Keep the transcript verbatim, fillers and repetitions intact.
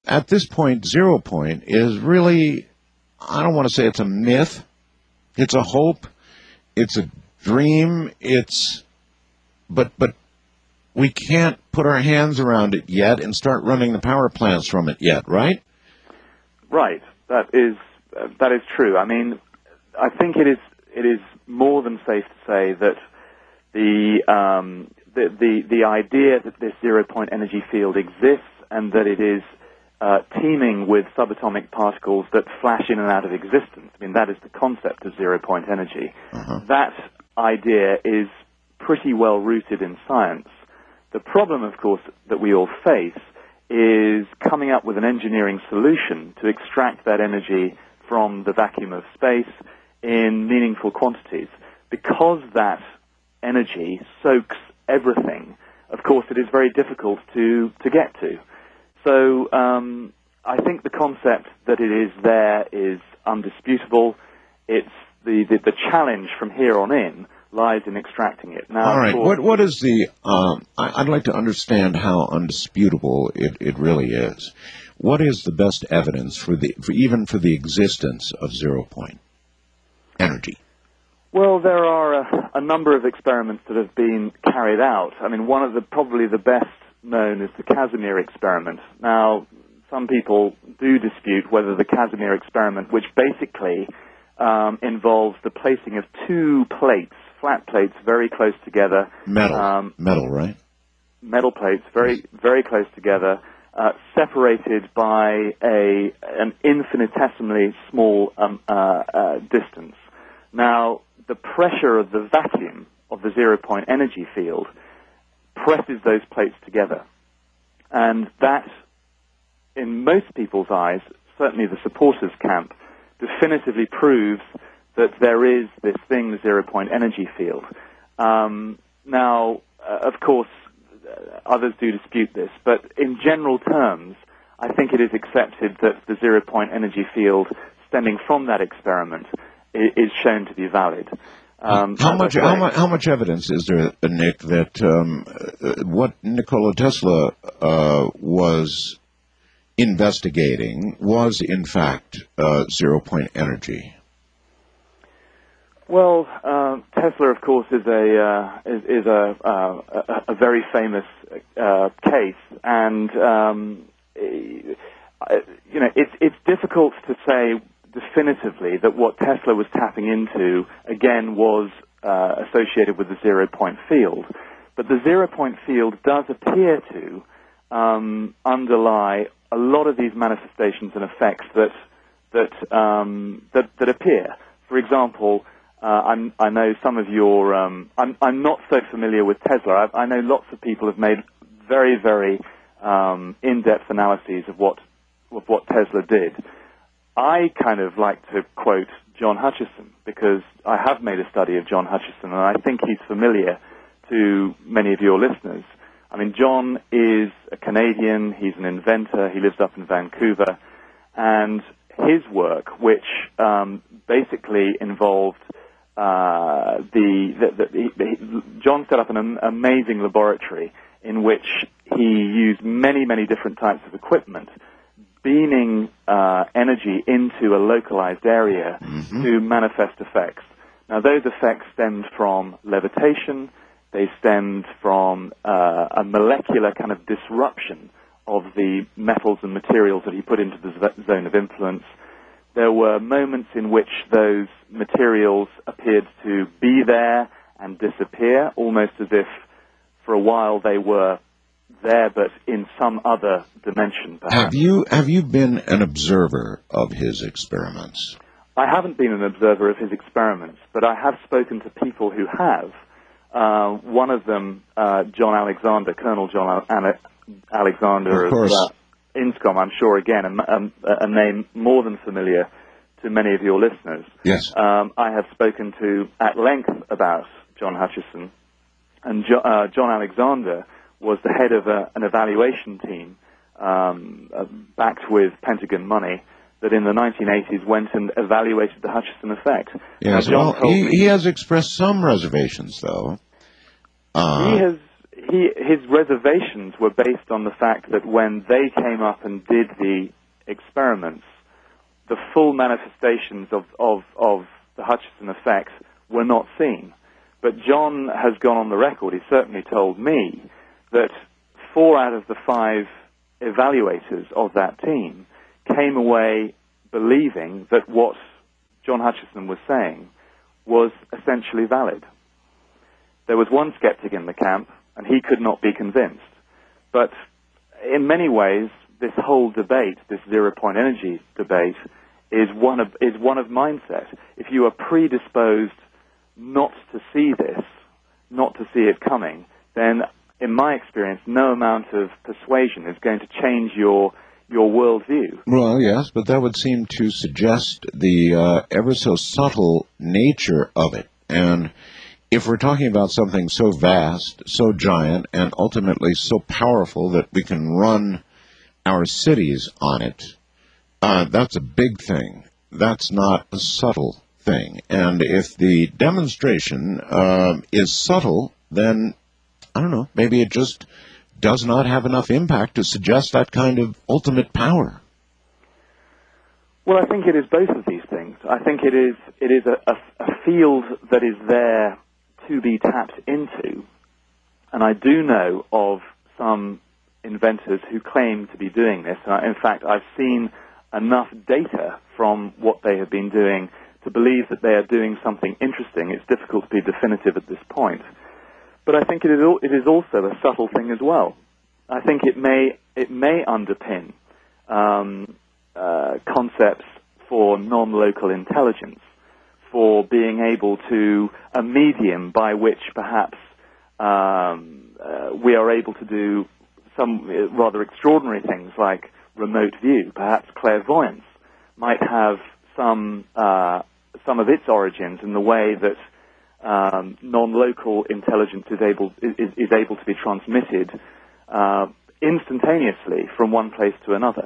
at this point, zero point is really, I don't want to say it's a myth. It's a hope. It's a dream. It's, but, but we can't put our hands around it yet and start running the power plants from it yet, right? Right. That is, uh, that is true. I mean, I think it is, it is more than safe to say that the, um, the, the, the idea that this zero-point energy field exists and that it is uh, teeming with subatomic particles that flash in and out of existence. I mean, that is the concept of zero-point energy. Uh-huh. That idea is pretty well rooted in science. The problem, of course, that we all face is coming up with an engineering solution to extract that energy from the vacuum of space in meaningful quantities. Because that energy soaks everything, of course, it is very difficult to, to get to. So um, I think the concept that it is there is undisputable. It's the, the, the challenge from here on in lies in extracting it. Now, all right. What what is the? Um, I, I'd like to understand how undisputable it, it really is. What is the best evidence for the for even for the existence of zero point energy? Well, there are a, a number of experiments that have been carried out. I mean, one of the probably the best known is the Casimir experiment. Now, some people do dispute whether the Casimir experiment, which basically um, involves the placing of two plates, flat plates, very close together. Metal, um, metal, right? Metal plates, very, very close together, uh, separated by a an infinitesimally small um, uh, uh, distance. Now, the pressure of the vacuum of the zero-point energy field presses those plates together. And that, in most people's eyes, certainly the supporters' camp, definitively proves that there is this thing, the zero-point energy field. Um, now, uh, of course, uh, others do dispute this, but in general terms, I think it is accepted that the zero-point energy field stemming from that experiment is, is shown to be valid. Um, how much how much how much evidence is there, Nick, that um, uh, what Nikola Tesla uh, was investigating was in fact uh, zero point energy? Well, uh, Tesla, of course, is a uh, is, is a, uh, a a very famous uh, case, and um, you know it's it's difficult to say definitively that what Tesla was tapping into, again, was uh, associated with the zero-point field. But the zero-point field does appear to um, underlie a lot of these manifestations and effects that that um, that, that appear. For example, uh, I'm, I know some of your... Um, I'm, I'm not so familiar with Tesla. I, I know lots of people have made very, very um, in-depth analyses of what of what Tesla did. I kind of like to quote John Hutchison because I have made a study of John Hutchison, and I think he's familiar to many of your listeners. I mean, John is a Canadian, he's an inventor, he lives up in Vancouver, and his work, which um, basically involved uh, the, the, the, the... John set up an am- amazing laboratory in which he used many, many different types of equipment, beaming uh, energy into a localized area mm-hmm. to manifest effects. Now, those effects stemmed from levitation. They stemmed from uh, a molecular kind of disruption of the metals and materials that he put into the zone of influence. There were moments in which those materials appeared to be there and disappear, almost as if for a while they were there, but in some other dimension, perhaps. Have you have you been an observer of his experiments? I haven't been an observer of his experiments, but I have spoken to people who have. Uh, one of them, uh, John Alexander, Colonel John Al- Alexander of, course. of uh, INSCOM, I'm sure, again, a, a, a name more than familiar to many of your listeners. Yes. Um, I have spoken to at length about John Hutchison, and jo- uh, John Alexander was the head of a, an evaluation team um, uh, backed with Pentagon money that in the nineteen eighties went and evaluated the Hutchison effect. Yes, well, he, he has expressed some reservations, though. Uh, he has he, his reservations were based on the fact that when they came up and did the experiments, the full manifestations of, of, of the Hutchison effect were not seen. But John has gone on the record, he certainly told me, that four out of the five evaluators of that team came away believing that what John Hutchison was saying was essentially valid. There was one skeptic in the camp, and he could not be convinced. But in many ways, this whole debate, this zero-point energy debate, is one of is one of mindset. If you are predisposed not to see this, not to see it coming, then, in my experience, no amount of persuasion is going to change your your worldview. Well, yes, but that would seem to suggest the uh, ever so subtle nature of it. And if we're talking about something so vast, so giant, and ultimately so powerful that we can run our cities on it, uh, that's a big thing. That's not a subtle thing. And if the demonstration uh, is subtle, then, I don't know, maybe it just does not have enough impact to suggest that kind of ultimate power. Well, I think it is both of these things. I think it is it is a, a, a field that is there to be tapped into, and I do know of some inventors who claim to be doing this. And I, in fact, I've seen enough data from what they have been doing to believe that they are doing something interesting. It's difficult to be definitive at this point. But I think it is, it is also a subtle thing as well. I think it may, it may underpin um, uh, concepts for non-local intelligence, for being able to, a medium by which perhaps um, uh, we are able to do some rather extraordinary things like remote view. Perhaps clairvoyance might have some, uh, some of its origins in the way that Um, non-local intelligence is able is, is able to be transmitted uh, instantaneously from one place to another.